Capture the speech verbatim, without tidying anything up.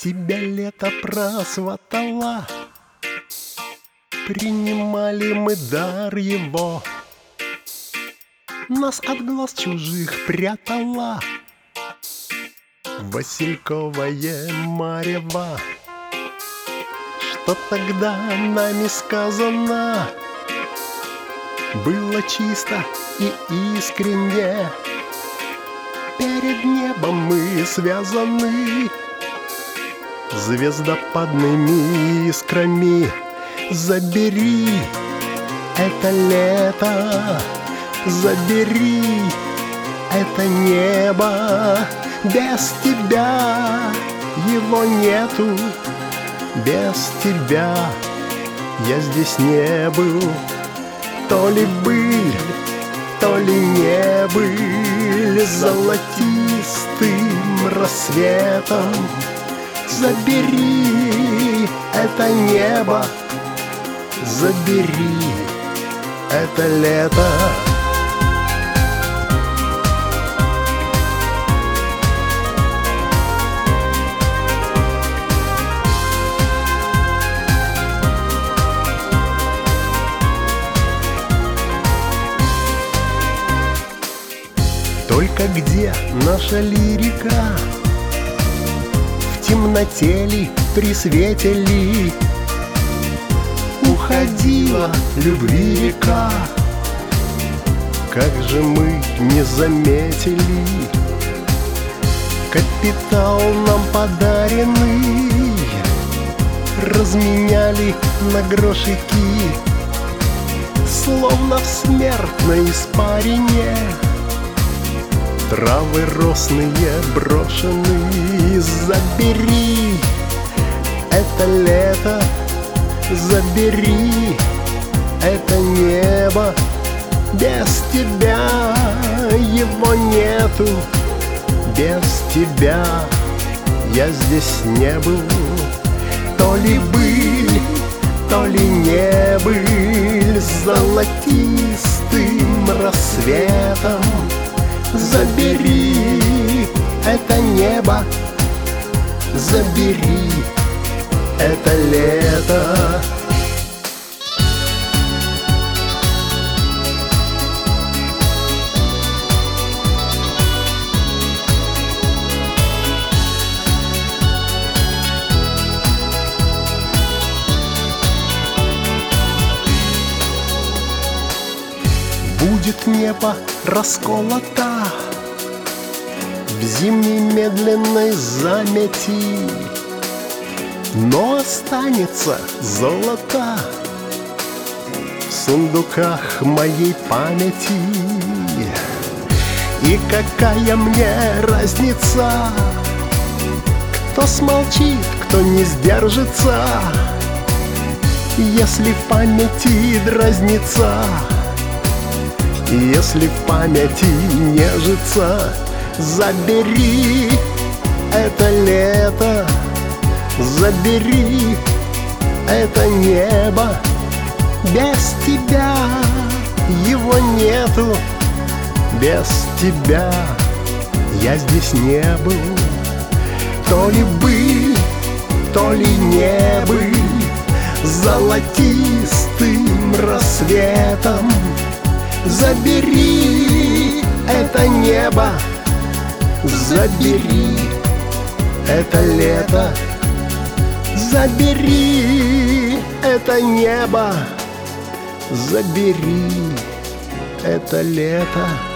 Тебя лето просватало, принимали мы дар его. Нас от глаз чужих прятала васильковое марево. Что тогда нами сказано было чисто и искренне. Перед небом мы связаны звездопадными искрами. Забери это лето, забери это небо. Без тебя его нету, без тебя я здесь не был. То ли быль, то ли не быль, золотистым рассветом. Забери это небо, забери это лето. Только где наша лирика? В темноте ли, при свете ли уходила любви река? Как же мы не заметили капитал нам подаренный, разменяли на грошики, словно в смертной испарине. Травы росные брошены. Забери это лето, забери это небо. Без тебя его нету, без тебя я здесь не был. То ли быль, то ли не быль, золотистым рассветом. Забери это небо, забери это лето. Будет небо расколото в зимней медленной замети, но останется золото в сундуках моей памяти. И какая мне разница, кто смолчит, кто не сдержится, если в памяти дразнится, если в памяти нежится. Забери это лето, забери это небо. Без тебя его нету, без тебя я здесь не был. То ли быль, то ли не быль, золотистым рассветом. Забери это небо, забери это лето. Забери это небо, забери это лето.